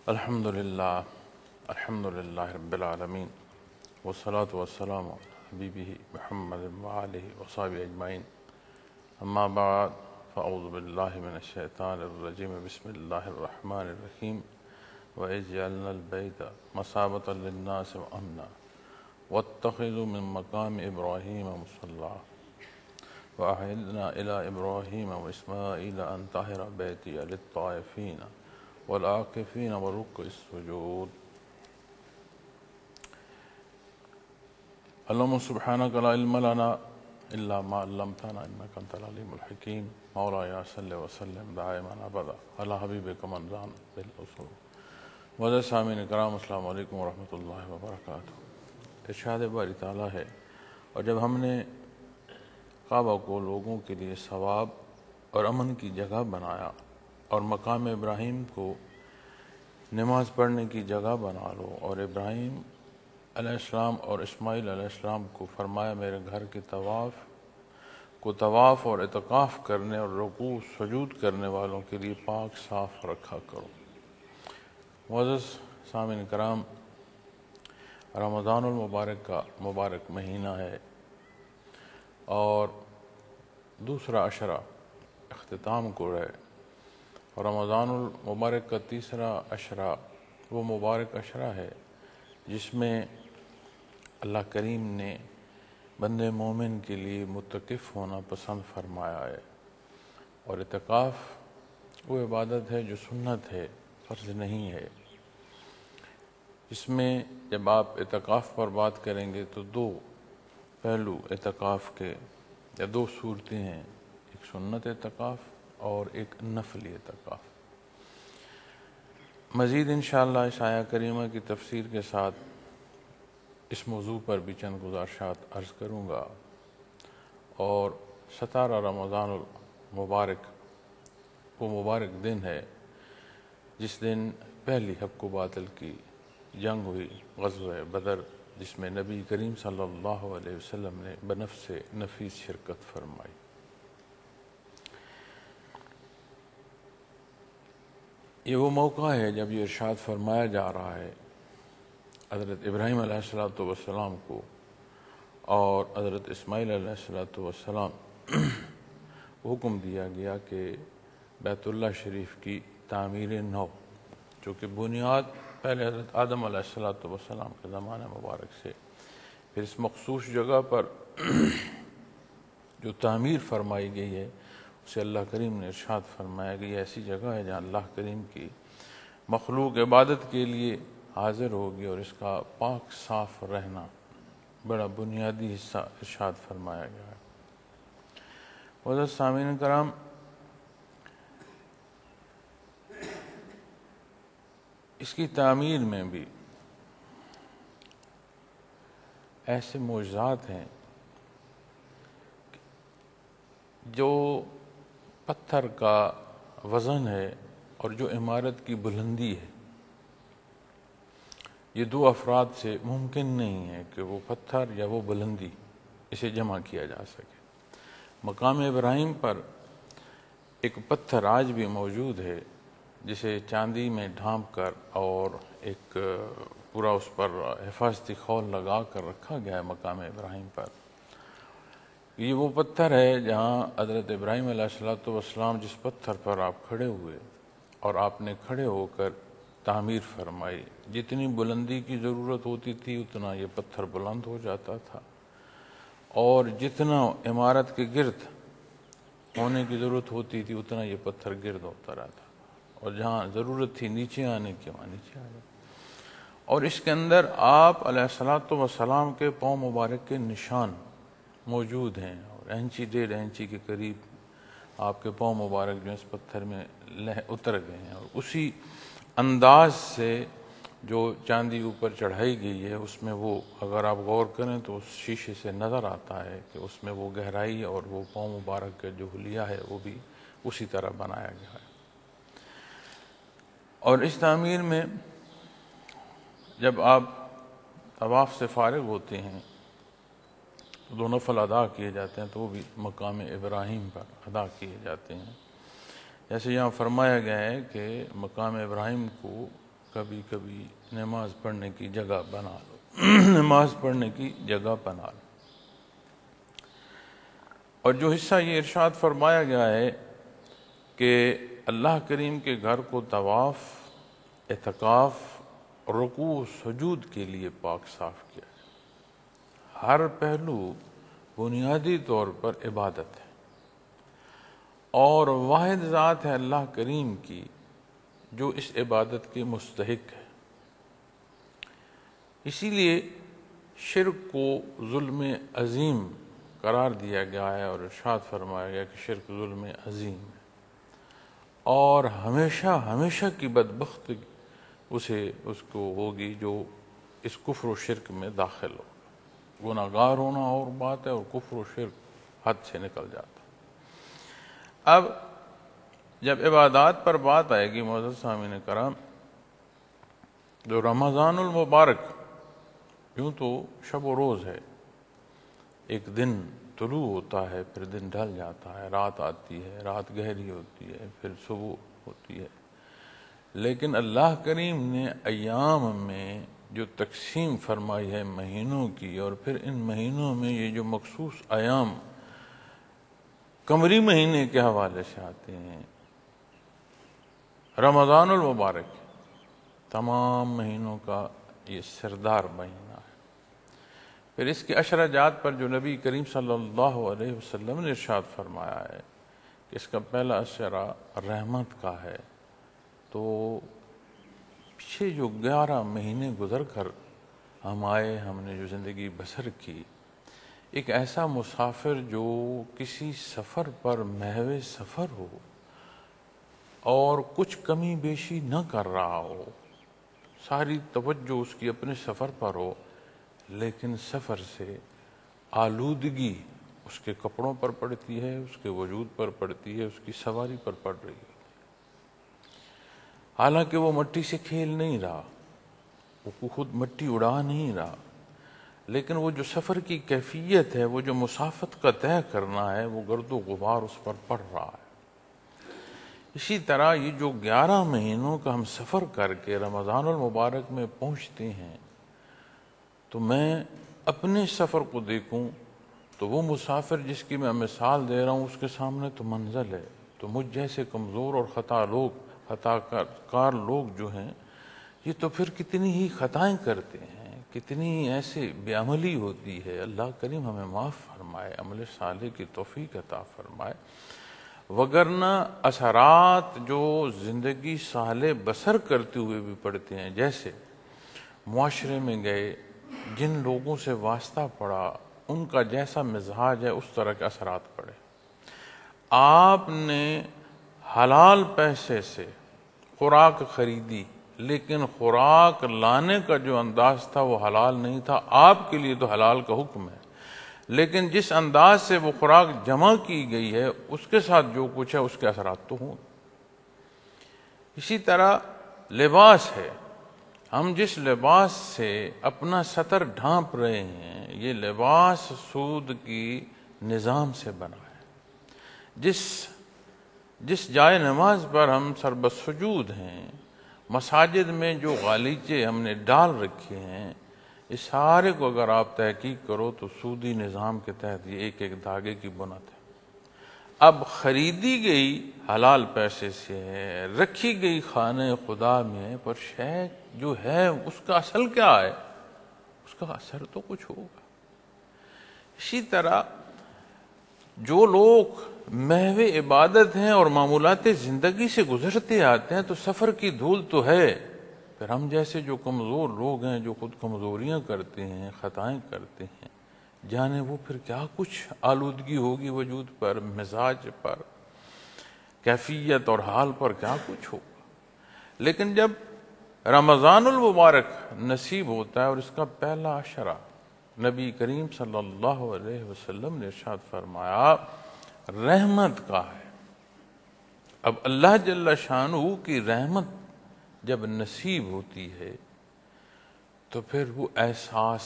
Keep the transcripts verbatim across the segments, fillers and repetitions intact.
الحمد لله الحمد لله رب العالمين والصلاة والسلام على حبيبه محمد وآله وصحبه أجمعين. أما بعد فأعوذ بالله من الشيطان الرجيم. بسم الله الرحمن الرحيم. وإذ جعلنا البيت مثابة للناس وأمنا واتخذوا من مقام إبراهيم مصلى وأعهدنا إلى إبراهيم وإسماعيل أن طهر بيتي للطائفين والعاكفين والركع السجود. اللهم سبحانك لا علم لنا إلا ما علمتنا إنك أنت العليم الحكيم. مولاي صل وسلم دائما أبدا على حبيبك من رام بالأصول. معزز سامعین کرام، السلام علیکم ورحمۃ اللہ وبرکاتہ. ارشاد باری تعالیٰ ہے، اور جب ہم نے کعبہ کو لوگوں کے لیے ثواب اور امن کی جگہ بنایا اور مقام ابراہیم کو نماز پڑھنے کی جگہ بنا لو، اور ابراہیم علیہ السلام اور اسماعیل علیہ السلام کو فرمایا میرے گھر کے طواف کو طواف اور اعتکاف کرنے اور رکوع سجود کرنے والوں کے لیے پاک صاف رکھا کرو. معزز سامعین کرام، رمضان المبارک کا مبارک مہینہ ہے اور دوسرا عشرہ اختتام کو ہے. اور رمضان المبارک کا تیسرا عشرہ وہ مبارک عشرہ ہے جس میں اللہ کریم نے بند مومن کے لیے متکف ہونا پسند فرمایا ہے. اور اعتکاف وہ عبادت ہے جو سنت ہے، فرض نہیں ہے. اس میں جب آپ اعتکاف پر بات کریں گے تو دو پہلو اعتکاف کے یا دو صورتیں ہیں، ایک سنت اعتکاف اور ایک نفلی اعتکاف. مزید انشاءاللہ اس آیہ کریمہ کی تفسیر کے ساتھ اس موضوع پر بھی چند گزارشات عرض کروں گا. اور ستارہ رمضان المبارک وہ مبارک دن ہے جس دن پہلی حق و باطل کی جنگ ہوئی، غزوہ بدر، جس میں نبی کریم صلی اللہ علیہ وسلم نے بنفس نفیس شرکت فرمائی. یہ وہ موقع ہے جب یہ ارشاد فرمایا جا رہا ہے حضرت ابراہیم علیہ الصلوۃ والسلام کو اور حضرت اسماعیل علیہ الصلوۃ والسلام حکم دیا گیا کہ بیت اللہ شریف کی تعمیر نو، جو کہ بنیاد پہلے حضرت آدم علیہ الصلوۃ والسلام کے زمانہ مبارک سے پھر اس مخصوص جگہ پر جو تعمیر فرمائی گئی ہے اسے اللہ کریم نے ارشاد فرمایا کہ یہ ایسی جگہ ہے جہاں اللہ کریم کی مخلوق عبادت کے لیے حاضر ہوگی، اور اس کا پاک صاف رہنا بڑا بنیادی حصہ ارشاد فرمایا گیا ہے. معزز سامعین کرام، اس کی تعمیر میں بھی ایسے معجزات ہیں جو پتھر کا وزن ہے اور جو عمارت کی بلندی ہے، یہ دو افراد سے ممکن نہیں ہے کہ وہ پتھر یا وہ بلندی اسے جمع کیا جا سکے. مقام ابراہیم پر ایک پتھر آج بھی موجود ہے جسے چاندی میں ڈھانپ کر اور ایک پورا اس پر حفاظتی خول لگا کر رکھا گیا ہے مقام ابراہیم پر. یہ وہ پتھر ہے جہاں حضرت ابراہیم علیہ الصلوۃ والسلام جس پتھر پر آپ کھڑے ہوئے اور آپ نے کھڑے ہو کر تعمیر فرمائی، جتنی بلندی کی ضرورت ہوتی تھی اتنا یہ پتھر بلند ہو جاتا تھا، اور جتنا عمارت کے گرد ہونے کی ضرورت ہوتی تھی اتنا یہ پتھر گرد ہوتا رہتا، اور جہاں ضرورت تھی نیچے آنے کی وہاں نیچے آ گیا. اور اس کے اندر آپ علیہ الصلوۃ والسلام کے پاؤں مبارک کے نشان موجود ہیں، اور انچی ڈیڑھ انچی کے قریب آپ کے پاؤں مبارک جو اس پتھر میں اتر گئے ہیں. اور اسی انداز سے جو چاندی اوپر چڑھائی گئی ہے اس میں وہ اگر آپ غور کریں تو اس شیشے سے نظر آتا ہے کہ اس میں وہ گہرائی اور وہ پاؤں مبارک کا جو حلیہ ہے وہ بھی اسی طرح بنایا گیا ہے. اور اس تعمیر میں جب آپ طواف سے فارغ ہوتے ہیں تو دو نفل ادا کیے جاتے ہیں، تو وہ بھی مقام ابراہیم پر ادا کیے جاتے ہیں. جیسے یہاں فرمایا گیا ہے کہ مقام ابراہیم کو کبھی کبھی نماز پڑھنے کی جگہ بنا لو نماز پڑھنے کی جگہ بنا لو۔ اور جو حصہ یہ ارشاد فرمایا گیا ہے کہ اللہ کریم کے گھر کو طواف، اعتکاف، رکوع سجود کے لیے پاک صاف کیا ہے، ہر پہلو بنیادی طور پر عبادت ہے، اور واحد ذات ہے اللہ کریم کی جو اس عبادت کے مستحق ہے۔ اسی لیے شرک کو ظلم عظیم قرار دیا گیا ہے اور ارشاد فرمایا گیا کہ شرک ظلم عظیم ہے، اور ہمیشہ ہمیشہ کی بدبختی اسے اس کو ہوگی جو اس کفر و شرک میں داخل ہو۔ گناہ گار ہونا اور بات ہے، اور کفر و شرک حد سے نکل جاتا۔ اب جب عبادات پر بات آئے گی معزز سامعین کرام، جو رمضان المبارک یوں تو شب و روز ہے، ایک دن طلوع ہوتا ہے، پھر دن ڈھل جاتا ہے، رات آتی ہے، رات گہری ہوتی ہے، پھر صبح ہوتی ہے، لیکن اللہ کریم نے ایام میں جو تقسیم فرمائی ہے مہینوں کی، اور پھر ان مہینوں میں یہ جو مخصوص ایام قمری مہینے کے حوالے سے آتے ہیں، رمضان المبارک تمام مہینوں کا یہ سردار مہینہ ہے۔ پھر اس کے عشرہ جات پر جو نبی کریم صلی اللہ علیہ وسلم نے ارشاد فرمایا ہے کہ اس کا پہلا عشرہ رحمت کا ہے، تو پیچھے جو گیارہ مہینے گزر کر ہم آئے، ہم نے جو زندگی بسر کی، ایک ایسا مسافر جو کسی سفر پر محو سفر ہو اور کچھ کمی بیشی نہ کر رہا ہو، ساری توجہ اس کی اپنے سفر پر ہو، لیکن سفر سے آلودگی اس کے کپڑوں پر پڑتی ہے، اس کے وجود پر پڑتی ہے، اس کی سواری پر پڑ رہی ہے۔ حالانکہ وہ مٹی سے کھیل نہیں رہا، وہ خود مٹی اڑا نہیں رہا، لیکن وہ جو سفر کی کیفیت ہے، وہ جو مسافت کا طے کرنا ہے، وہ گرد و غبار اس پر پڑ رہا ہے۔ اسی طرح یہ جو گیارہ مہینوں کا ہم سفر کر کے رمضان المبارک میں پہنچتے ہیں، تو میں اپنے سفر کو دیکھوں تو وہ مسافر جس کی میں مثال دے رہا ہوں، اس کے سامنے تو منزل ہے، تو مجھ جیسے کمزور اور خطا لوگ خطا کار لوگ جو ہیں، یہ تو پھر کتنی ہی خطائیں کرتے ہیں، کتنی ہی ایسے بے عملی ہوتی ہے۔ اللہ کریم ہمیں معاف فرمائے، عمل صالح کی توفیق عطا فرمائے، وگرنہ اثرات جو زندگی صالح بسر کرتے ہوئے بھی پڑتے ہیں، جیسے معاشرے میں گئے، جن لوگوں سے واسطہ پڑا، ان کا جیسا مزاج ہے اس طرح کے اثرات پڑے۔ آپ نے حلال پیسے سے خوراک خریدی، لیکن خوراک لانے کا جو انداز تھا وہ حلال نہیں تھا۔ آپ کے لیے تو حلال کا حکم ہے، لیکن جس انداز سے وہ خوراک جمع کی گئی ہے اس کے ساتھ جو کچھ ہے اس کے اثرات تو ہوں۔ اسی طرح لباس ہے، ہم جس لباس سے اپنا سطر ڈھانپ رہے ہیں، یہ لباس سود کی نظام سے بنا ہے۔ جس جس جائے نماز پر ہم سربسجود ہیں، مساجد میں جو غالیچے ہم نے ڈال رکھے ہیں، اس سارے کو اگر آپ تحقیق کرو تو سودی نظام کے تحت یہ ایک ایک دھاگے کی بنت ہے۔ اب خریدی گئی حلال پیسے سے ہے، رکھی گئی خانہ خدا میں، پر شے جو ہے اس کا اصل کیا ہے؟ اس کا اثر تو کچھ ہوگا۔ اسی طرح جو لوگ محو عبادت ہیں اور معمولات زندگی سے گزرتے آتے ہیں، تو سفر کی دھول تو ہے، پھر ہم جیسے جو کمزور لوگ ہیں، جو خود کمزوریاں کرتے ہیں، خطائیں کرتے ہیں، جانے وہ پھر کیا کچھ آلودگی ہوگی وجود پر، مزاج پر، کیفیت اور حال پر کیا کچھ ہوگا۔ لیکن جب رمضان المبارک نصیب ہوتا ہے اور اس کا پہلا عشرہ، نبی کریم صلی اللہ علیہ وسلم نے ارشاد فرمایا رحمت کا ہے۔ اب اللہ جل شانہ کی رحمت جب نصیب ہوتی ہے تو پھر وہ احساس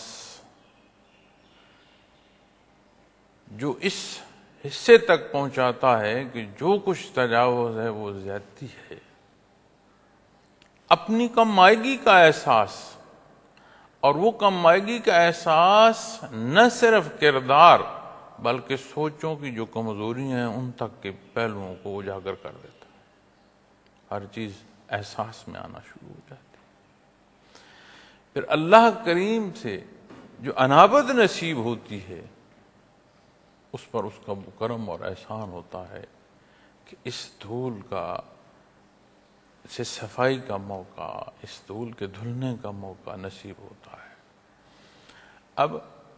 جو اس حصے تک پہنچاتا ہے کہ جو کچھ تجاوز ہے وہ زیادتی ہے، اپنی کم آئیگی کا احساس، اور وہ کم آئیگی کا احساس نہ صرف کردار بلکہ سوچوں کی جو کمزوریاں ہیں ان تک کے پہلوؤں کو اجاگر کر دیتا ہے۔ ہر چیز احساس میں آنا شروع ہو جاتی ہے۔ پھر اللہ کریم سے جو انابت نصیب ہوتی ہے اس پر اس کا کرم اور احسان ہوتا ہے کہ اس دھول کا سے صفائی کا موقع، اس دھول کے دھلنے کا موقع نصیب ہوتا ہے۔ اب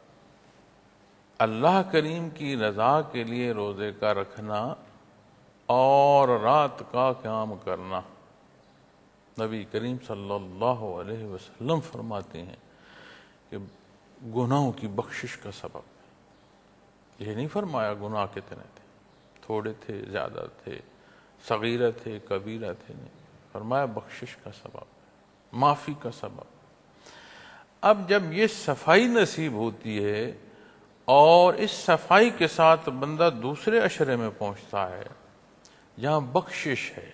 اللہ کریم کی رضا کے لیے روزے کا رکھنا اور رات کا قیام کرنا، نبی کریم صلی اللہ علیہ وسلم فرماتے ہیں کہ گناہوں کی بخشش کا سبب ہے۔ یہ نہیں فرمایا گناہ کتنے تھے، تھوڑے تھے، زیادہ تھے، صغیرہ تھے، کبیرہ تھے، نہیں، فرمایا بخشش کا سبب، معافی کا سبب۔ اب جب یہ صفائی نصیب ہوتی ہے اور اس صفائی کے ساتھ بندہ دوسرے عشرے میں پہنچتا ہے جہاں بخشش ہے،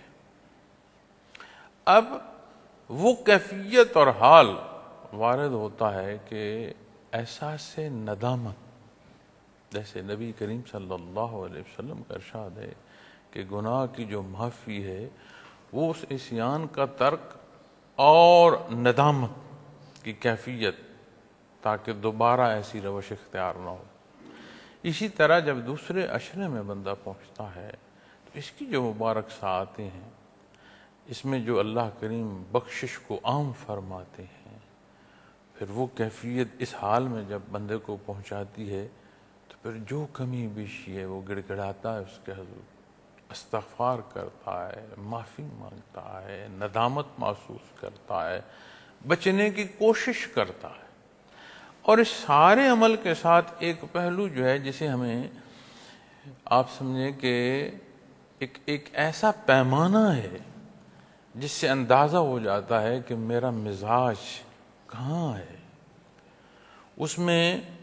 اب وہ کیفیت اور حال وارد ہوتا ہے کہ احساس ندامت، جیسے نبی کریم صلی اللہ علیہ وسلم کا ارشاد ہے کہ گناہ کی جو معافی ہے وہ اس عصیان کا ترک اور ندامت کی کیفیت، تاکہ دوبارہ ایسی روش اختیار نہ ہو۔ اسی طرح جب دوسرے عشرے میں بندہ پہنچتا ہے تو اس کی جو مبارک ساعتیں ہیں، اس میں جو اللہ کریم بخشش کو عام فرماتے ہیں، پھر وہ کیفیت اس حال میں جب بندے کو پہنچاتی ہے تو پھر جو کمی بیشی ہے وہ گڑ گڑاتا ہے اس کے حضور، استغفار کرتا ہے، معافی مانگتا ہے، ندامت محسوس کرتا ہے، بچنے کی کوشش کرتا ہے۔ اور اس سارے عمل کے ساتھ ایک پہلو جو ہے جسے ہمیں آپ سمجھیں کہ ایک ایک ایسا پیمانہ ہے جس سے اندازہ ہو جاتا ہے کہ میرا مزاج کہاں ہے، اس میں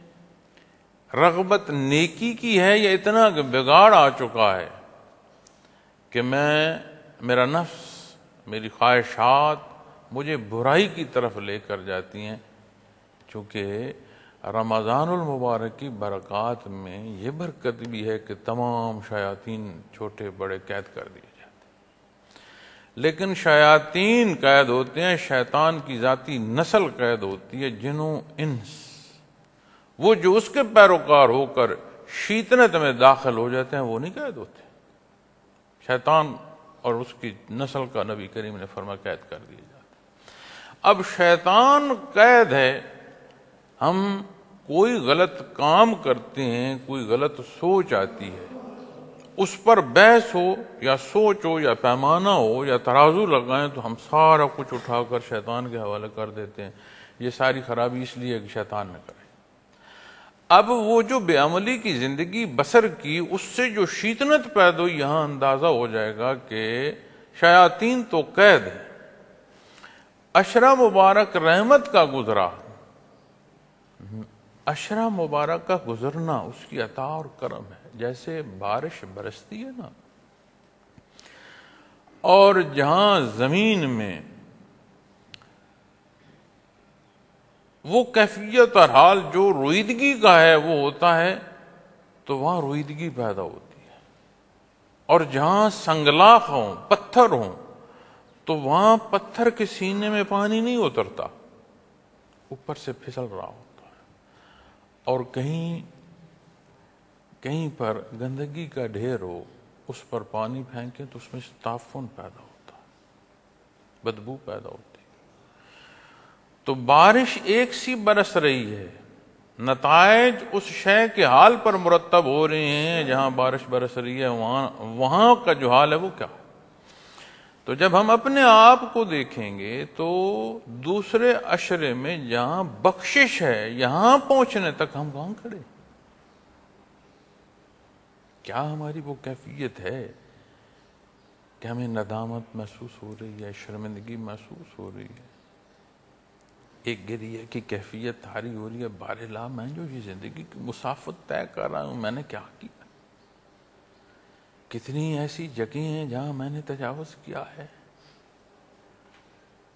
رغبت نیکی کی ہے یا اتنا کہ بگاڑ آ چکا ہے کہ میں میرا نفس، میری خواہشات مجھے برائی کی طرف لے کر جاتی ہیں۔ چونکہ رمضان المبارک کی برکات میں یہ برکت بھی ہے کہ تمام شیاطین چھوٹے بڑے قید کر دیے جاتے ہیں، لیکن شیاطین قید ہوتے ہیں، شیطان کی ذاتی نسل قید ہوتی ہے، جنوں انس، وہ جو اس کے پیروکار ہو کر شیطنت میں داخل ہو جاتے ہیں وہ نہیں قید ہوتے۔ شیطان اور اس کی نسل کا نبی کریم نے فرمایا قید کر دیا جاتا ہے۔ اب شیطان قید ہے، ہم کوئی غلط کام کرتے ہیں، کوئی غلط سوچ آتی ہے، اس پر بحث ہو یا سوچ ہو یا پیمانہ ہو یا ترازو لگائیں تو ہم سارا کچھ اٹھا کر شیطان کے حوالے کر دیتے ہیں۔ یہ ساری خرابی اس لیے کہ شیطان نے کرے۔ اب وہ جو بے عملی کی زندگی بسر کی، اس سے جو شیطنت پیدا ہوئی، یہاں اندازہ ہو جائے گا کہ شیاطین تو قید ہے۔ عشرہ مبارک رحمت کا گزرا، عشرہ مبارک کا گزرنا اس کی عطا اور کرم ہے۔ جیسے بارش برستی ہے نا، اور جہاں زمین میں وہ کیفیت اور حال جو رویدگی کا ہے وہ ہوتا ہے تو وہاں رویدگی پیدا ہوتی ہے، اور جہاں سنگلاخ ہوں، پتھر ہوں، تو وہاں پتھر کے سینے میں پانی نہیں اترتا، اوپر سے پھسل رہا ہوتا ہے۔ اور کہیں کہیں پر گندگی کا ڈھیر ہو، اس پر پانی پھینکیں تو اس میں سے تعفن پیدا ہوتا ہے، بدبو پیدا ہوتی ہے۔ تو بارش ایک سی برس رہی ہے، نتائج اس شے کے حال پر مرتب ہو رہے ہیں، جہاں بارش برس رہی ہے وہاں وہاں کا جو حال ہے وہ کیا ہے۔ تو جب ہم اپنے آپ کو دیکھیں گے تو دوسرے عشرے میں جہاں بخشش ہے، یہاں پہنچنے تک ہم کہاں کھڑے؟ کیا ہماری وہ کیفیت ہے کہ ہمیں ندامت محسوس ہو رہی ہے، شرمندگی محسوس ہو رہی ہے، ایک گریہ کی کیفیت طاری ہو رہی ہے، بار لا میں جو یہ زندگی کی مسافت طے کر رہا ہوں، میں نے کیا کیا؟ کتنی ایسی جگہیں ہیں جہاں میں نے تجاوز کیا ہے؟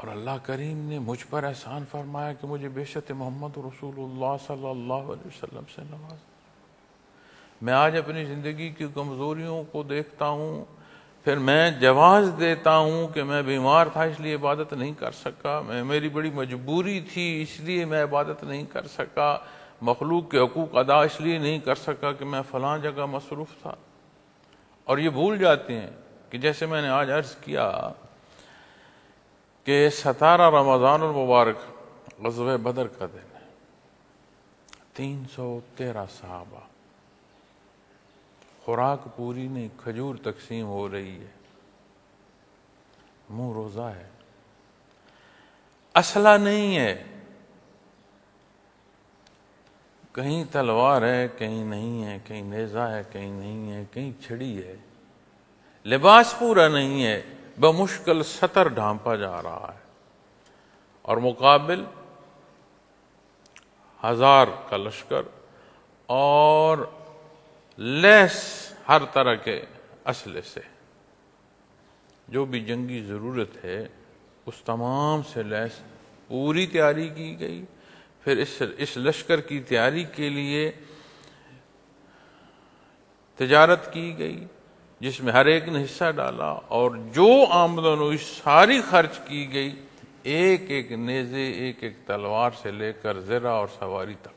اور اللہ کریم نے مجھ پر احسان فرمایا کہ مجھے بعثت محمد رسول اللہ صلی اللہ علیہ وسلم سے نواز. میں آج اپنی زندگی کی کمزوریوں کو دیکھتا ہوں، پھر میں جواز دیتا ہوں کہ میں بیمار تھا اس لیے عبادت نہیں کر سکا، میں میری بڑی مجبوری تھی اس لیے میں عبادت نہیں کر سکا، مخلوق کے حقوق ادا اس لیے نہیں کر سکا کہ میں فلاں جگہ مصروف تھا. اور یہ بھول جاتے ہیں کہ جیسے میں نے آج عرض کیا کہ ستارہ رمضان المبارک غزوہ بدر کا دن ہے. تین سو تیرہ صحابہ، خوراک پوری نہیں، کھجور تقسیم ہو رہی ہے، منہ روزہ ہے، اسلحہ نہیں ہے، کہیں تلوار ہے کہیں نہیں ہے، کہیں نیزہ ہے کہیں نہیں ہے، کہیں چھڑی ہے، لباس پورا نہیں ہے، بمشکل سطر ڈھانپا جا رہا ہے، اور مقابل ہزار کا لشکر اور لیس ہر طرح کے اسلحے سے. جو بھی جنگی ضرورت ہے اس تمام سے لیس پوری تیاری کی گئی. پھر اس اس لشکر کی تیاری کے لیے تجارت کی گئی جس میں ہر ایک نے حصہ ڈالا، اور جو آمدن ہوئی ساری خرچ کی گئی، ایک ایک نیزے ایک ایک تلوار سے لے کر زرہ اور سواری تک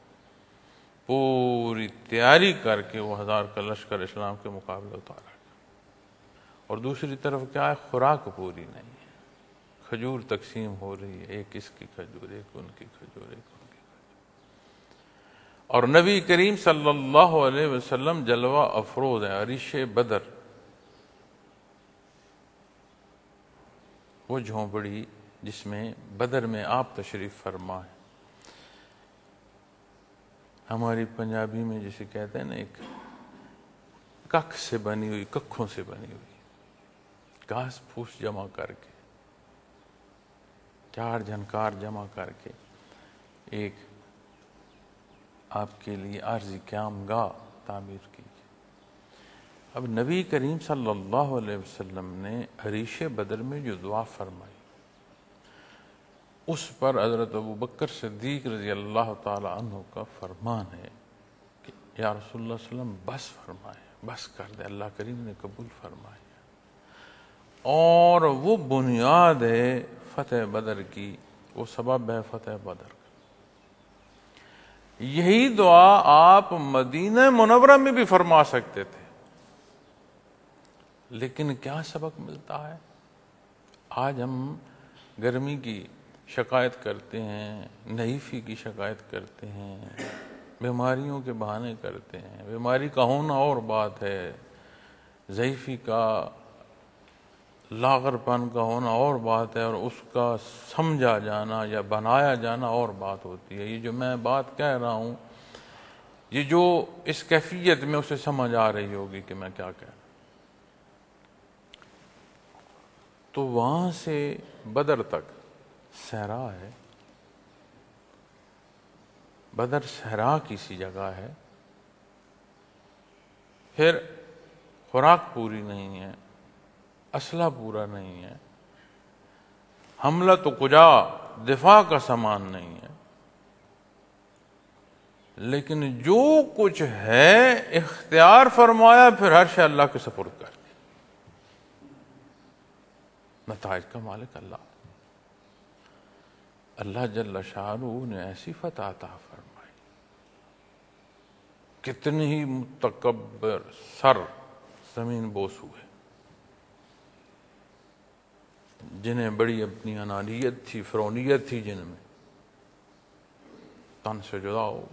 پوری تیاری کر کے وہ ہزار کا لشکر اسلام کے مقابلے اتارا گیا. اور دوسری طرف کیا ہے؟ خوراک پوری نہیں ہے، کھجور تقسیم ہو رہی ہے، ایک اس کی کھجور ایک ان کی کھجور ایک ان کی کھجور. اور نبی کریم صلی اللہ علیہ وسلم جلوہ افروز ہے. عریش بدر وہ جھونپڑی جس میں بدر میں آپ تشریف فرما ہے. ہماری پنجابی میں جسے کہتے ہیں نا، ایک ککھ سے بنی ہوئی، ککھوں سے بنی ہوئی، گھاس پھوس جمع کر کے، چار جھنکار جمع کر کے ایک آپ کے لیے عارضی قیام گاہ تعمیر کی. اب نبی کریم صلی اللہ علیہ وسلم نے عریش بدر میں جو دعا فرمائی، اس پر حضرت ابو بکر صدیق رضی اللہ تعالی عنہ کا فرمان ہے کہ یا رسول اللہ صلی اللہ علیہ وسلم بس فرمائے، بس کر دے. اللہ کریم نے قبول فرمایا، اور وہ بنیاد ہے فتح بدر کی، وہ سبب ہے فتح بدر کا. یہی دعا آپ مدینہ منورہ میں بھی فرما سکتے تھے، لیکن کیا سبق ملتا ہے؟ آج ہم گرمی کی شکایت کرتے ہیں، نحیفی کی شکایت کرتے ہیں، بیماریوں کے بہانے کرتے ہیں. بیماری کا ہونا اور بات ہے، ضعیفی کا، لاغر پن کا ہونا اور بات ہے، اور اس کا سمجھا جانا یا بنایا جانا اور بات ہوتی ہے. یہ جو میں بات کہہ رہا ہوں، یہ جو اس کیفیت میں اسے سمجھ آ رہی ہوگی کہ میں کیا کہہ رہا ہوں. تو وہاں سے بدر تک صحرا ہے، بدر صحرا کی سی جگہ ہے. پھر خوراک پوری نہیں ہے، اسلحہ پورا نہیں ہے، حملہ تو کجا دفاع کا سامان نہیں ہے، لیکن جو کچھ ہے اختیار فرمایا، پھر ہر شے اللہ کے سپرد کر دی. نتائج کا مالک اللہ. اللہ جل شانہ نے ایسی فتح عطا فرمائی، کتنے ہی متکبر سر زمین بوس ہوئے، جنہیں بڑی اپنی انانیت تھی، فرعونیت تھی، جن میں تن سے جدا ہو.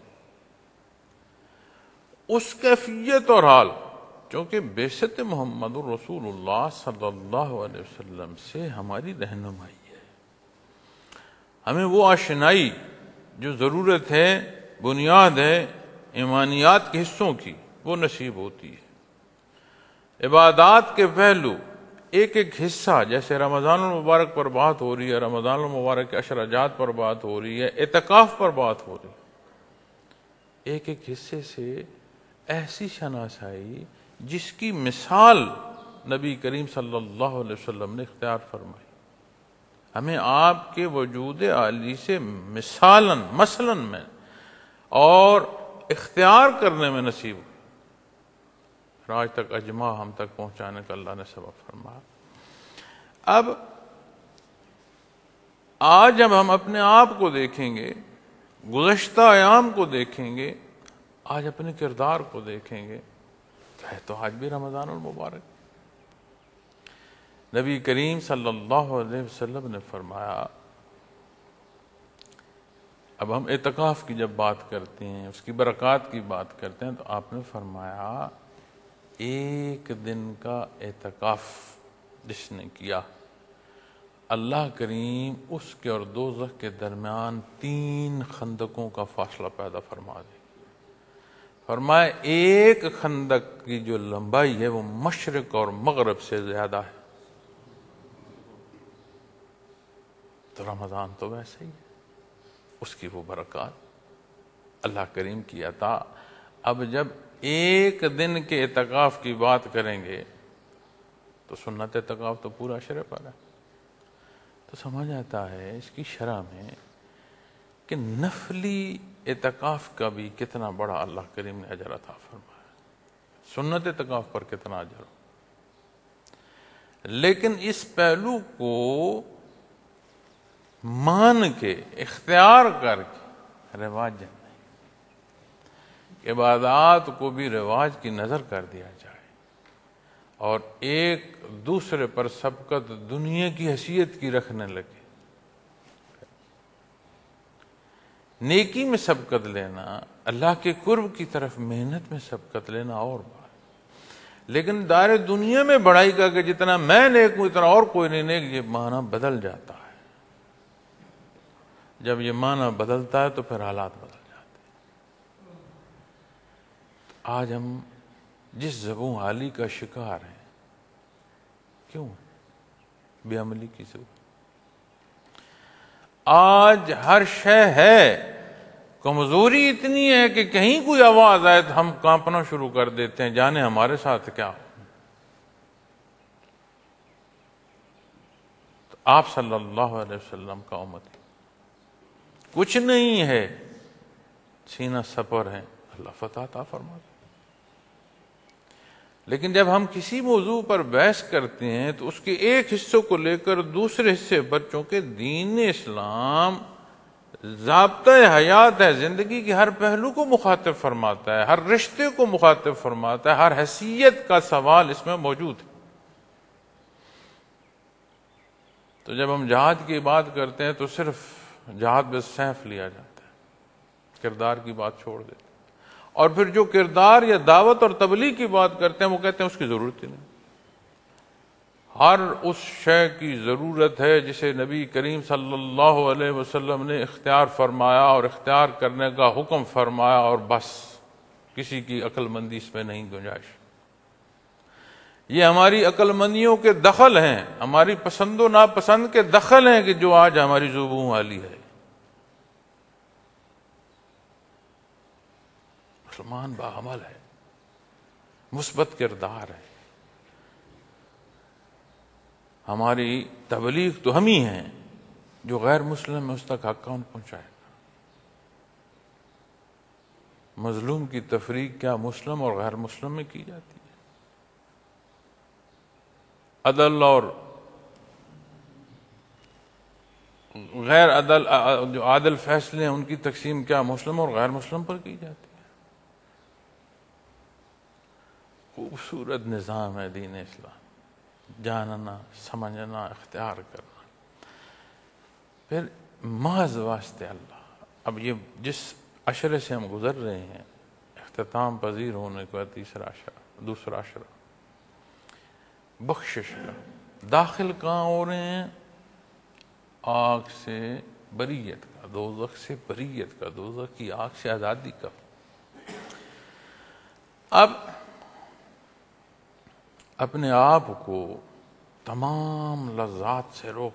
اس کیفیت اور حال، چونکہ بعثت محمد رسول اللہ صلی اللہ علیہ وسلم سے ہماری رہنمائی ہے، ہمیں وہ آشنائی جو ضرورت ہے، بنیاد ہے ایمانیات کے حصوں کی، وہ نصیب ہوتی ہے. عبادات کے پہلو ایک ایک حصہ، جیسے رمضان المبارک پر بات ہو رہی ہے، رمضان المبارک کے عشر جات پر بات ہو رہی ہے، اعتکاف پر بات ہو رہی ہے، ایک ایک حصے سے ایسی شناسائی جس کی مثال نبی کریم صلی اللہ علیہ وسلم نے اختیار فرمائی. ہمیں آپ کے وجود عالی سے مثالاً مثلاً میں اور اختیار کرنے میں نصیب ہو، آج تک اجماع ہم تک پہنچانے کا اللہ نے سبب فرمایا۔ اب آج جب ہم اپنے آپ کو دیکھیں گے، گزشتہ ایام کو دیکھیں گے، آج اپنے کردار کو دیکھیں گے، تو ہے تو آج بھی رمضان المبارک۔ نبی کریم صلی اللہ علیہ وسلم نے فرمایا، اب ہم اعتکاف کی جب بات کرتے ہیں، اس کی برکات کی بات کرتے ہیں، تو آپ نے فرمایا ایک دن کا اعتکاف جس نے کیا، اللہ کریم اس کے اور دوزخ کے درمیان تین خندقوں کا فاصلہ پیدا فرما دے۔ فرمایا ایک خندق کی جو لمبائی ہے وہ مشرق اور مغرب سے زیادہ ہے۔ تو رمضان تو ویسے ہی ہے، اس کی وہ برکات، اللہ کریم کی عطا۔ اب جب ایک دن کے اعتکاف کی بات کریں گے تو سنت اعتکاف تو پورا شرح پر ہے، تو سمجھ آتا ہے اس کی شرح میں کہ نفلی اعتکاف کا بھی کتنا بڑا اللہ کریم نے اجر عطا فرمایا، سنت اعتکاف پر کتنا اجر ہو۔ لیکن اس پہلو کو مان کے، اختیار کر کے، رواج نہیں، عبادات کو بھی رواج کی نظر کر دیا جائے اور ایک دوسرے پر سبقت دنیا کی حیثیت کی رکھنے لگے۔ نیکی میں سبقت لینا، اللہ کے قرب کی طرف محنت میں سبقت لینا اور بات، لیکن دار دنیا میں بڑائی کا کہ جتنا میں نیک ہوں اتنا اور کوئی نہیں نیک، یہ معنی بدل جاتا ہے۔ جب یہ معنی بدلتا ہے تو پھر حالات بدل جاتے ہیں۔ آج ہم جس زبوں حالی کا شکار ہیں، کیوں؟ بے عملی کی ضرورت۔ آج ہر شے ہے، کمزوری اتنی ہے کہ کہیں کوئی آواز آئے تو ہم کانپنا شروع کر دیتے ہیں، جانے ہمارے ساتھ کیا ہو۔ تو آپ صلی اللہ علیہ وسلم کا امتی کچھ نہیں ہے، سینہ سپر ہے، اللہ فتح عطا فرما دے۔ لیکن جب ہم کسی موضوع پر بحث کرتے ہیں تو اس کے ایک حصے کو لے کر دوسرے حصے پر، چونکہ دین اسلام ضابطۂ حیات ہے، زندگی کے ہر پہلو کو مخاطب فرماتا ہے، ہر رشتے کو مخاطب فرماتا ہے، ہر حیثیت کا سوال اس میں موجود ہے۔ تو جب ہم جہاد کی بات کرتے ہیں تو صرف جہاد بے سیف لیا جاتا ہے، کردار کی بات چھوڑ دیتے ہیں، اور پھر جو کردار یا دعوت اور تبلیغ کی بات کرتے ہیں وہ کہتے ہیں اس کی ضرورت ہی نہیں۔ ہر اس شے کی ضرورت ہے جسے نبی کریم صلی اللہ علیہ وسلم نے اختیار فرمایا اور اختیار کرنے کا حکم فرمایا، اور بس کسی کی عقل مندی اس میں نہیں گنجائش۔ یہ ہماری عقل مندیوں کے دخل ہیں، ہماری پسند و ناپسند کے دخل ہیں کہ جو آج ہماری زبوں والی ہے۔ مسلمان باعمل ہے، مثبت کردار ہے، ہماری تبلیغ تو ہم ہی ہیں جو غیر مسلم ہے اس تک حق کون پہنچائے گا؟ مظلوم کی تفریق کیا مسلم اور غیر مسلم میں کی جاتی ہے؟ عدل اور غیر عدل، جو عادل فیصلے ہیں ان کی تقسیم کیا مسلم اور غیر مسلم پر کی جاتی ہے؟ خوبصورت نظام ہے دین اسلام، جاننا، سمجھنا، اختیار کرنا، پھر محض واسطے اللہ۔ اب یہ جس عشرے سے ہم گزر رہے ہیں، اختتام پذیر ہونے کا تیسرا عشرہ، دوسرا عشرہ بخشش کا، داخل کہاں ہو رہے ہیں؟ آگ سے بریت کا، دوزخ سے بریت کا، دوزخ کی آگ سے آزادی کا۔ اب اپنے آپ کو تمام لذات سے روک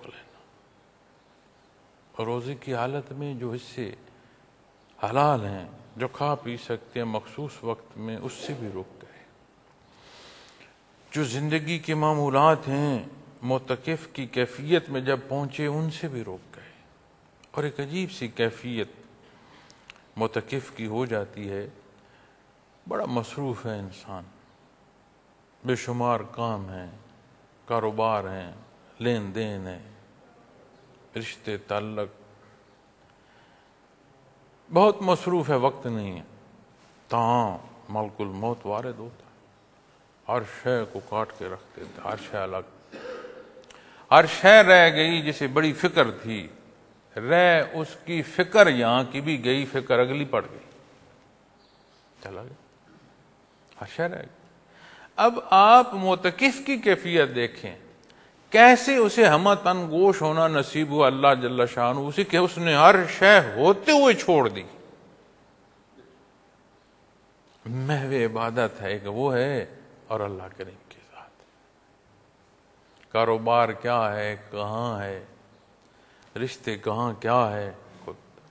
لینا، روزے کی حالت میں جو حصے حلال ہیں، جو کھا پی سکتے ہیں مخصوص وقت میں، اس سے بھی روک گئے۔ جو زندگی کے معمولات ہیں معتکف کی کیفیت میں جب پہنچے ان سے بھی روک گئے، اور ایک عجیب سی کیفیت معتکف کی ہو جاتی ہے. بڑا مصروف ہے انسان، بے شمار کام ہیں، کاروبار ہیں، لین دین ہے، رشتے تعلق، بہت مصروف ہے، وقت نہیں ہے. تاں ملک الموت وارد ہوتا ہے، ہر شے کو کاٹ کے رکھ دیتا، ہر شے الگ، ہر شے رہ گئی جسے بڑی فکر تھی، رہ اس کی فکر یہاں کی بھی گئی، فکر اگلی پڑ گئی، چلا گیا، ہر شے رہ گئی. اب آپ معتکف کی کیفیت دیکھیں، کیسے اسے ہمہ تن گوش ہونا نصیب ہوا اللہ جل شانہ اسے کہ اس نے ہر شے ہوتے ہوئے چھوڑ دی. محو عبادت ہے کہ وہ ہے اور اللہ کریم کے ساتھ. کاروبار کیا ہے، کہاں ہے، رشتے کہاں کیا ہے، خود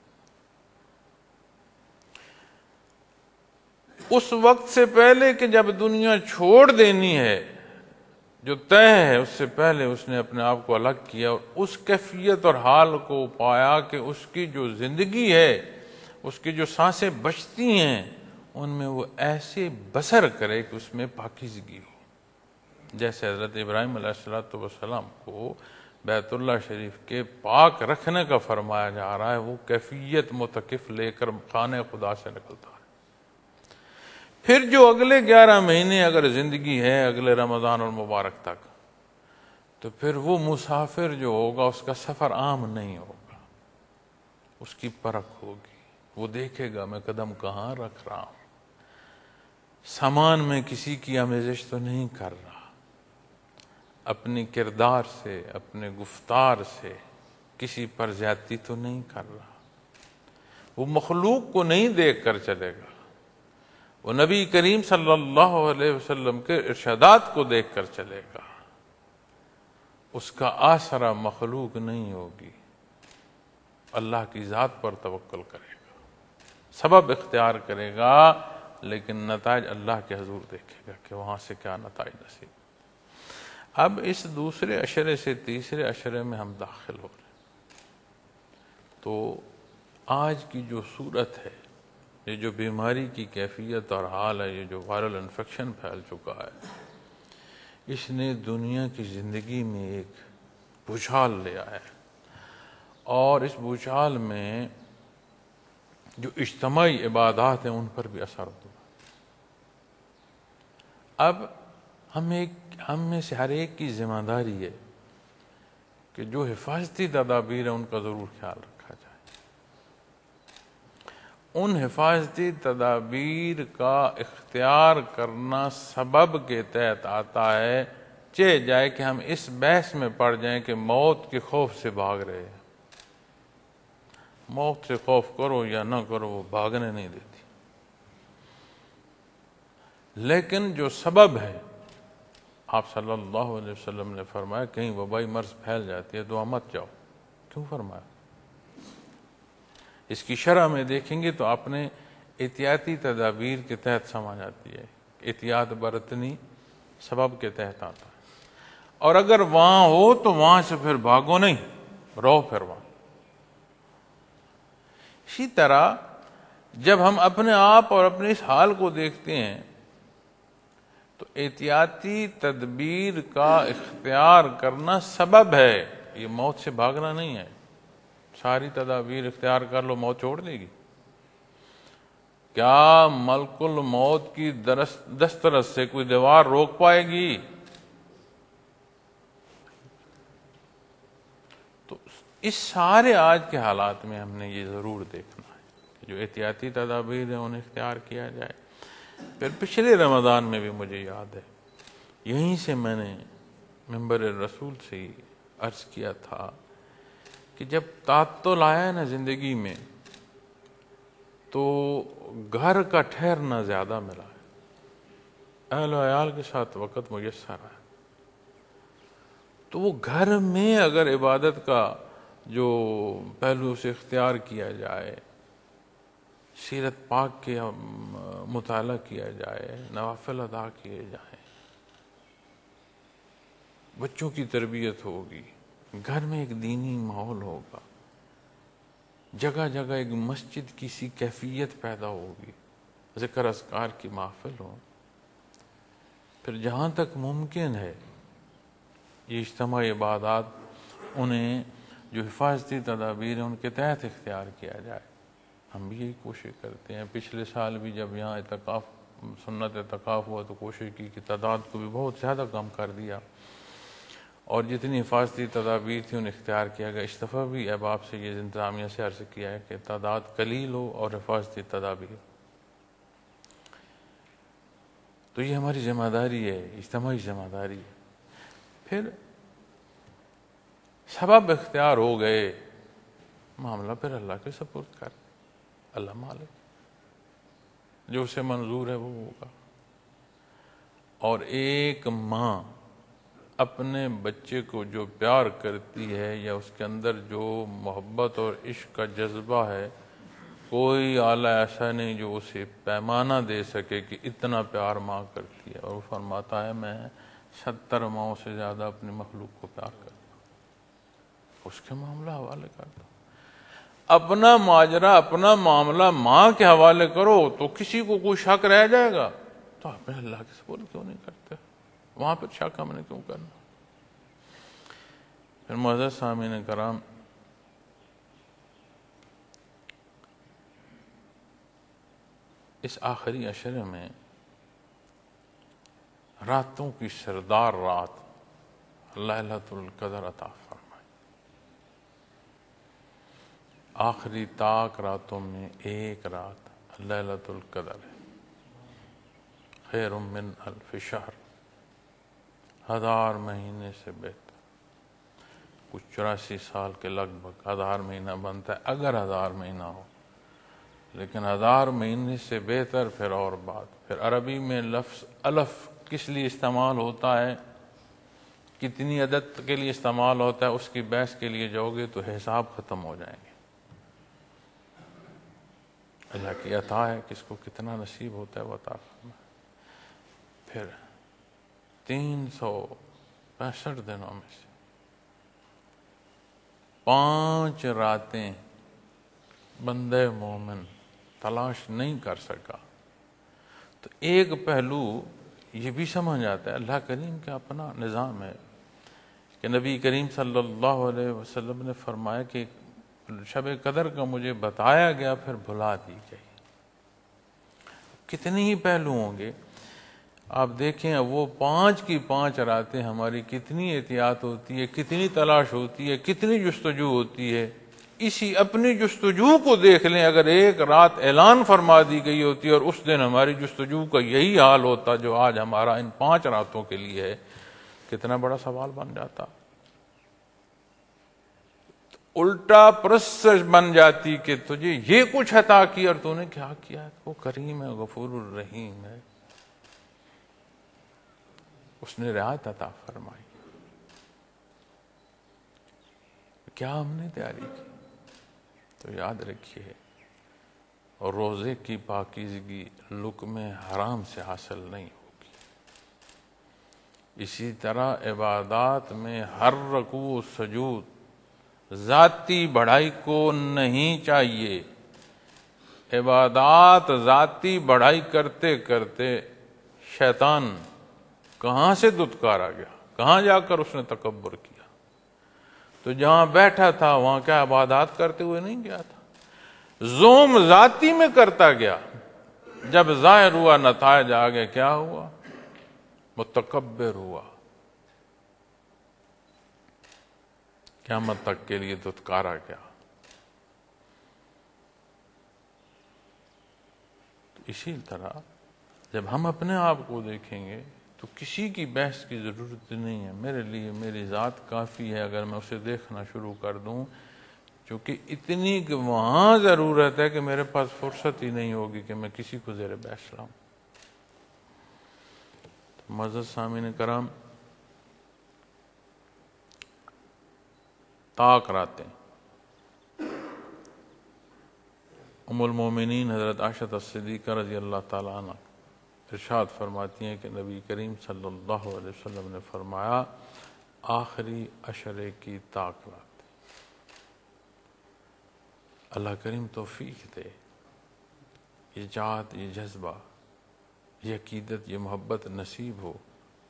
اس وقت سے پہلے کہ جب دنیا چھوڑ دینی ہے، جو طے ہے، اس سے پہلے اس نے اپنے آپ کو الگ کیا اور اس کیفیت اور حال کو پایا کہ اس کی جو زندگی ہے، اس کی جو سانسیں بچتی ہیں، ان میں وہ ایسے بسر کرے کہ اس میں پاکیزگی ہو. جیسے حضرت ابراہیم علیہ الصلوۃ والسلام کو بیت اللہ شریف کے پاک رکھنے کا فرمایا جا رہا ہے، وہ کیفیت معتکف لے کر خانہ خدا سے نکلتا ہے. پھر جو اگلے گیارہ مہینے اگر زندگی ہے اگلے رمضان المبارک تک، تو پھر وہ مسافر جو ہوگا اس کا سفر عام نہیں ہوگا، اس کی پرکھ ہوگی. وہ دیکھے گا میں قدم کہاں رکھ رہا ہوں، سامان میں کسی کی آمیزش تو نہیں کر رہا، اپنی کردار سے، اپنے گفتار سے کسی پر زیادتی تو نہیں کر رہا. وہ مخلوق کو نہیں دیکھ کر چلے گا، وہ نبی کریم صلی اللہ علیہ وسلم کے ارشادات کو دیکھ کر چلے گا. اس کا آسرا مخلوق نہیں ہوگی، اللہ کی ذات پر توکل کرے گا، سبب اختیار کرے گا، لیکن نتائج اللہ کے حضور دیکھے گا کہ وہاں سے کیا نتائج نصیب. اب اس دوسرے عشرے سے تیسرے عشرے میں ہم داخل ہو رہے ہیں، تو آج کی جو صورت ہے، یہ جو بیماری کی کیفیت اور حال ہے، یہ جو وائرل انفیکشن پھیل چکا ہے، اس نے دنیا کی زندگی میں ایک بھوچال لے آیا ہے، اور اس بھوچال میں جو اجتماعی عبادات ہیں ان پر بھی اثر ہوا. اب ہم ایک ہم میں سے ہر ایک کی ذمہ داری ہے کہ جو حفاظتی تدابیر ہیں ان کا ضرور خیال رکھا جائے. ان حفاظتی تدابیر کا اختیار کرنا سبب کے تحت آتا ہے، چہ جائے کہ ہم اس بحث میں پڑ جائیں کہ موت کے خوف سے بھاگ رہے ہیں. موت سے خوف کرو یا نہ کرو، وہ بھاگنے نہیں دیتی. لیکن جو سبب ہے، آپ صلی اللہ علیہ وسلم نے فرمایا کہیں وبائی مرض پھیل جاتی ہے تو مت جاؤ. کیوں فرمایا؟ اس کی شرح میں دیکھیں گے تو آپ نے احتیاطی تدابیر کے تحت سما جاتی ہے. احتیاط برتنی سبب کے تحت آتا ہے، اور اگر وہاں ہو تو وہاں سے پھر بھاگو نہیں، رہو پھر وہاں. اسی طرح جب ہم اپنے آپ اور اپنے اس حال کو دیکھتے ہیں تو احتیاطی تدبیر کا اختیار کرنا سبب ہے، یہ موت سے بھاگنا نہیں ہے. ساری تدابیر اختیار کر لو، موت چھوڑ دے گی؟ کیا ملک الموت کی دسترس سے کوئی دیوار روک پائے گی؟ تو اس سارے آج کے حالات میں ہم نے یہ ضرور دیکھنا ہے کہ جو احتیاطی تدابیر ہیں انہیں اختیار کیا جائے. پھر پچھلے رمضان میں بھی مجھے یاد ہے، یہیں سے میں نے منبر رسول سے ہی عرض کیا تھا کہ جب تعطل آیا نا زندگی میں تو گھر کا ٹھہرنا زیادہ ملا ہے، اہل و عیال کے ساتھ وقت میسر ہے. تو وہ گھر میں اگر عبادت کا جو پہلو سے اختیار کیا جائے، سیرت پاک کے مطالعہ کیا جائے، نوافل ادا کیے جائیں، بچوں کی تربیت ہوگی، گھر میں ایک دینی ماحول ہوگا، جگہ جگہ ایک مسجد کی سی کیفیت پیدا ہوگی، ذکر اذکار کی محفل ہو، پھر جہاں تک ممکن ہے یہ اجتماعی عبادات انہیں جو حفاظتی تدابیر ہیں ان کے تحت اختیار کیا جائے۔ ہم بھی یہی کوشش کرتے ہیں۔ پچھلے سال بھی جب یہاں اعتکاف سنت اعتکاف ہوا تو کوشش کی کہ تعداد کو بھی بہت زیادہ کم کر دیا، اور جتنی حفاظتی تدابیر تھی انہیں اختیار کیا گیا۔ اس دفعہ بھی احباب سے یہ انتظامیہ سے عرض کیا ہے کہ تعداد قلیل ہو اور حفاظتی تدابیر۔ تو یہ ہماری ذمہ داری ہے، اجتماعی ذمہ داری ہے۔ پھر سبب اختیار ہو گئے، معاملہ پھر اللہ کے سپرد کر، اللہ مالک، جو اسے منظور ہے وہ ہوگا۔ اور ایک ماں اپنے بچے کو جو پیار کرتی ہے یا اس کے اندر جو محبت اور عشق کا جذبہ ہے، کوئی آلہ ایسا نہیں جو اسے پیمانہ دے سکے کہ اتنا پیار ماں کرتی ہے۔ اور وہ فرماتا ہے میں ستر ماؤں سے زیادہ اپنی مخلوق کو پیار کرتا ہوں، اس کے معاملہ حوالے کرتا ہوں۔ اپنا ماجرا اپنا معاملہ ماں کے حوالے کرو تو کسی کو کوئی شک رہ جائے گا، تو آپ نے اللہ کے سپرد کیوں نہیں کرتے؟ وہاں پر شک ہم نے کیوں کرنا؟ پھر معزز سامعین کرام، اس آخری عشرے میں راتوں کی سردار رات لیلۃ القدر عطا فرمائی۔ آخری طاق راتوں میں ایک رات لیلۃ القدر ہے، خیر من الف شہر، ہزار مہینے سے بہتر۔ کچھ چوراسی سال کے لگ بھگ ہزار مہینہ بنتا ہے اگر ہزار مہینہ ہو، لیکن ہزار مہینے سے بہتر پھر اور بات۔ پھر عربی میں لفظ الف کس لیے استعمال ہوتا ہے، کتنی عدد کے لیے استعمال ہوتا ہے، اس کی بحث کے لیے جاؤ گے تو حساب ختم ہو جائیں گے۔ اللہ کی عطا ہے، کس کو کتنا نصیب ہوتا ہے وہ عطا فرمائے۔ پھر تین سو پینسٹھ دنوں میں سے پانچ راتیں بندے مومن تلاش نہیں کر سکا، تو ایک پہلو یہ بھی سمجھ آتا ہے اللہ کریم کا اپنا نظام ہے کہ نبی کریم صلی اللہ علیہ وسلم نے فرمایا کہ شب قدر کا مجھے بتایا گیا پھر بھلا دی گئی۔ کتنے ہی پہلو ہوں گے، آپ دیکھیں وہ پانچ کی پانچ راتیں ہماری کتنی احتیاط ہوتی ہے، کتنی تلاش ہوتی ہے، کتنی جستجو ہوتی ہے۔ اسی اپنی جستجو کو دیکھ لیں، اگر ایک رات اعلان فرما دی گئی ہوتی اور اس دن ہماری جستجو کا یہی حال ہوتا جو آج ہمارا ان پانچ راتوں کے لیے ہے، کتنا بڑا سوال بن جاتا۔ الٹا پرسش بن جاتی کہ تجھے یہ کچھ عطا کیا اور تو نے کیا کیا۔ وہ کریم ہے، غفور الرحیم ہے، اس نے رعایت عطا فرمائی۔ کیا ہم نے تیاری کی؟ تو یاد رکھیے، اور روزے کی پاکیزگی لقمہ حرام سے حاصل نہیں ہوگی۔ اسی طرح عبادات میں ہر رکوع سجود ذاتی بڑائی کو نہیں چاہیے۔ عبادات ذاتی بڑائی کرتے کرتے شیطان کہاں سے دتکارا گیا، کہاں جا کر اس نے تکبر کیا۔ تو جہاں بیٹھا تھا وہاں کیا عبادات کرتے ہوئے نہیں گیا تھا، زوم ذاتی میں کرتا گیا۔ جب ظاہر ہوا نتائج آگے کیا ہوا، متکبر ہوا، قیامت تک کے لیے دتکارا گیا۔ تو اسی طرح جب ہم اپنے آپ کو دیکھیں گے تو کسی کی بحث کی ضرورت نہیں ہے۔ میرے لیے میری ذات کافی ہے اگر میں اسے دیکھنا شروع کر دوں، چونکہ اتنی کہ وہاں ضرورت ہے کہ میرے پاس فرصت ہی نہیں ہوگی کہ میں کسی کو زیر بحث لاؤں۔ معزز سامعین کرام، طاق راتیں ام المومنین حضرت عائشہ الصدیقہ رضی اللہ تعالیٰ عنہ ارشاد فرماتی ہیں کہ نبی کریم صلی اللہ علیہ وسلم نے فرمایا آخری عشرے کی طاق لاتے۔ اللہ کریم توفیق دے، یہ چاہت، یہ جذبہ، یہ عقیدت، یہ محبت نصیب ہو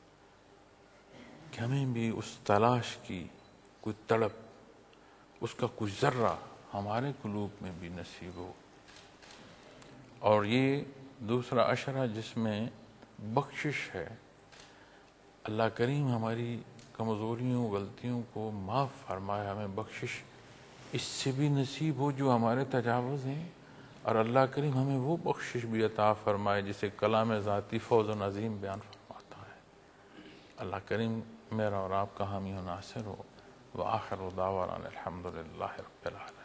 کہ ہمیں بھی اس تلاش کی کوئی تڑپ، اس کا کوئی ذرہ ہمارے قلوب میں بھی نصیب ہو۔ اور یہ دوسرا عشرہ جس میں بخشش ہے، اللہ کریم ہماری کمزوریوں، غلطیوں کو معاف فرمائے، ہمیں بخشش اس سے بھی نصیب ہو جو ہمارے تجاوز ہیں، اور اللہ کریم ہمیں وہ بخشش بھی عطا فرمائے جسے کلام ذاتی فوز و عظیم بیان فرماتا ہے۔ اللہ کریم میرا اور آپ کا حامی و ناصر ہو۔ وآخر دعوانا الحمد للہ رب العالمین۔